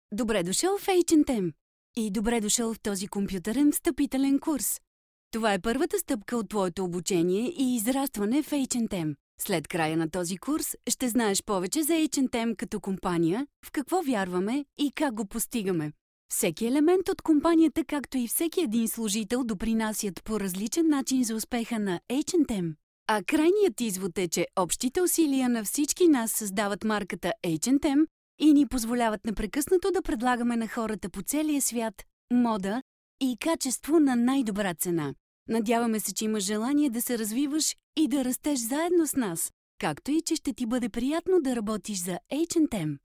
Добре дошъл в H&M и добре дошъл в този компютърен встъпителен курс. Това е първата стъпка от твоето обучение и израстване в H&M. След края на този курс ще знаеш повече за H&M като компания, в какво вярваме и как го постигаме. Всеки елемент от компанията, както и всеки един служител, допринасят по различен начин за успеха на H&M. А крайният извод е, че общите усилия на всички нас създават марката H&M и ни позволяват непрекъснато да предлагаме на хората по целия свят мода и качество на най-добра цена. Надяваме се, че имаш желание да се развиваш и да растеш заедно с нас, както и че ще ти бъде приятно да работиш за H&M.